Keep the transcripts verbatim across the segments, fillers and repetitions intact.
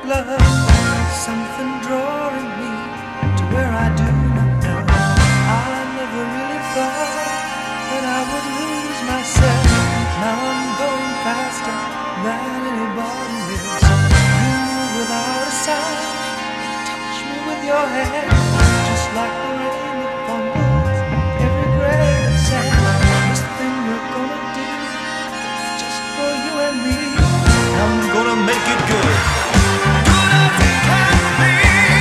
love, something drawing me to where I do not know. I never really thought that I would lose myself. Now I'm going faster than anybody else. You move without a sound, touch me with your hand, just like the rain that fumbles every grain of sand. This thing we're gonna do is just for you and me. I'm gonna make it good. Good as it can be.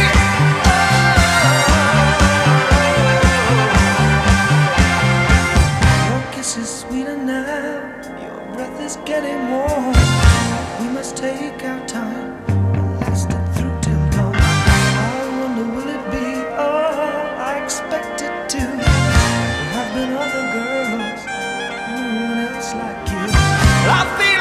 Oh. Your kiss is sweeter now. Your breath is getting warm. We must take our time and last it through till dawn. I wonder, will it be all I expect it to? There have been other girls, no one else like you. I feel